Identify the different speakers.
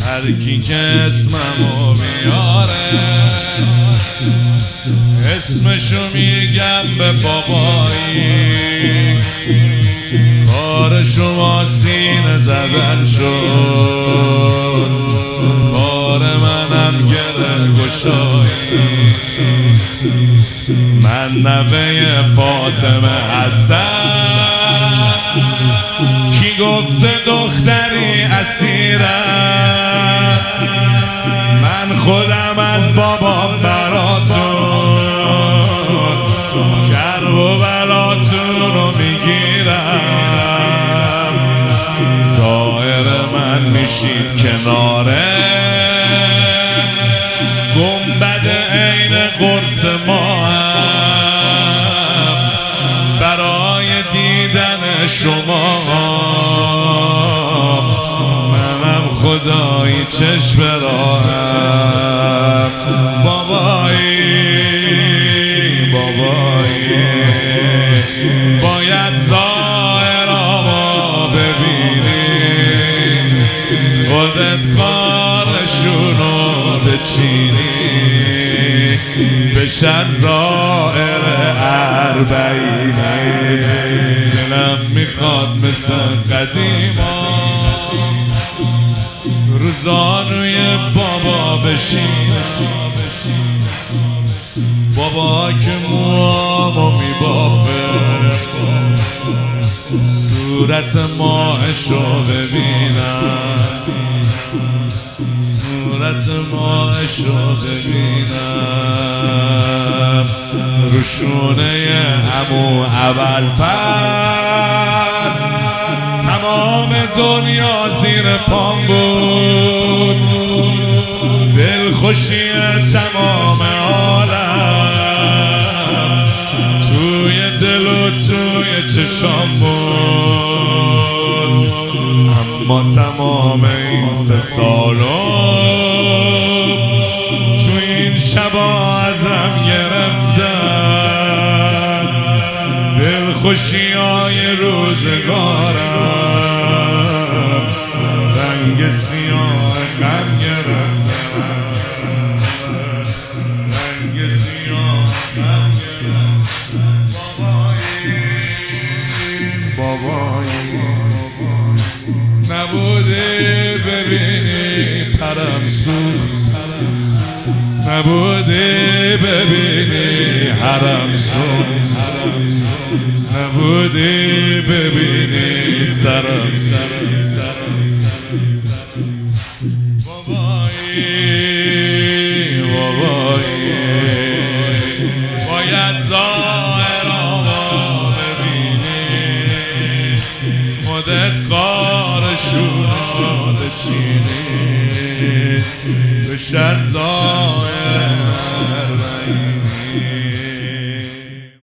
Speaker 1: هرکی که اسممو بیاره اسمشو میگم به بابایی. کار شما سینه زدن شد، کار منم گره گشایی. من نوه فاطمه هستم، کی گفته دختری اسیرم؟ من خودم از بابام براتون کرب و بلاتون رو میگیرم. ظاهر من میشید کناره گنبد عین قرص ما هم برای دیدن شما. منم خدایی چشم راهم بابایی. باید ظاهرامو ببینی، خودت کارشونو بچینی، بشن ظاهر اربعینی. دلم میخواد مثل قدیما رو زانوی بابا بشینم. بابا که موامو میبافه، صورت ماهشو ببینم، صورت ماهشو ببینم. روشونه عمو ابوالفضل تمام دنیا زیر پام بود، دلخوشی تمام عالم توی دل و توی چشام بود. اما تمام این 3 سالو تو این شبا ازم گرفتن دلخوشی های روزگارم، رنگ سیاه غم گرفتن، رنگ سیاه غم گرفتن. بابایی نبوده ببینی پرم سوخت، نبوده ببینی حرم سوخت، نبوده ببینی سرم بابایی. باید ظاهرامو ببینی، خودت کارشونو بچینی، بشن ظاهر اربعینی.